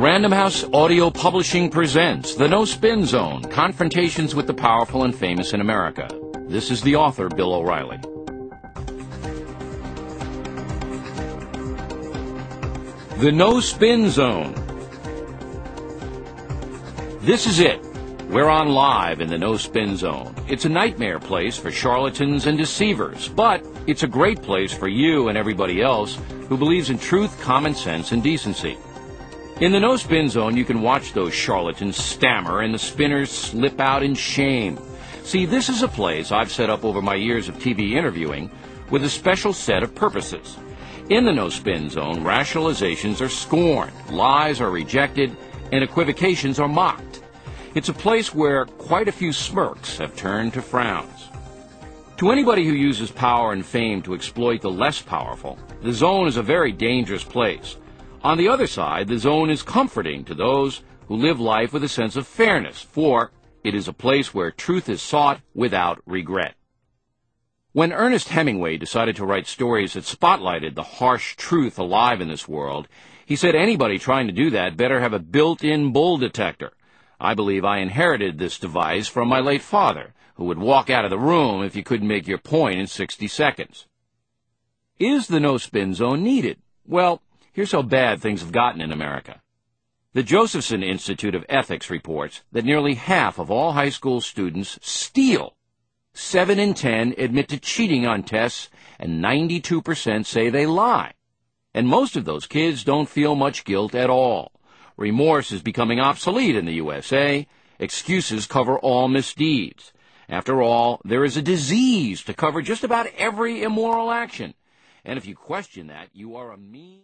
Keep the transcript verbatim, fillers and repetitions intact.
Random House Audio Publishing presents The No Spin Zone, Confrontations with the Powerful and Famous in America. This is the author, Bill O'Reilly. The No Spin Zone. This is it. We're on live in the No Spin Zone. It's a nightmare place for charlatans and deceivers, but it's a great place for you and everybody else who believes in truth, common sense, and decency. In the No Spin Zone, you can watch those charlatans stammer and the spinners slip out in shame. See, this is a place I've set up over my years of T V interviewing with a special set of purposes. In the No Spin Zone, rationalizations are scorned, lies are rejected, and equivocations are mocked. It's a place where quite a few smirks have turned to frowns. To anybody who uses power and fame to exploit the less powerful, the zone is a very dangerous place. On the other side, the zone is comforting to those who live life with a sense of fairness, for it is a place where truth is sought without regret. When Ernest Hemingway decided to write stories that spotlighted the harsh truth alive in this world, he said anybody trying to do that better have a built-in bull detector. I believe I inherited this device from my late father, who would walk out of the room if you couldn't make your point in sixty seconds. Is the No Spin Zone needed? Well, here's how bad things have gotten in America. The Josephson Institute of Ethics reports that nearly half of all high school students steal. Seven in ten admit to cheating on tests, and ninety-two percent say they lie. And most of those kids don't feel much guilt at all. Remorse is becoming obsolete in the U S A. Excuses cover all misdeeds. After all, there is a disease to cover just about every immoral action. And if you question that, you are a mean...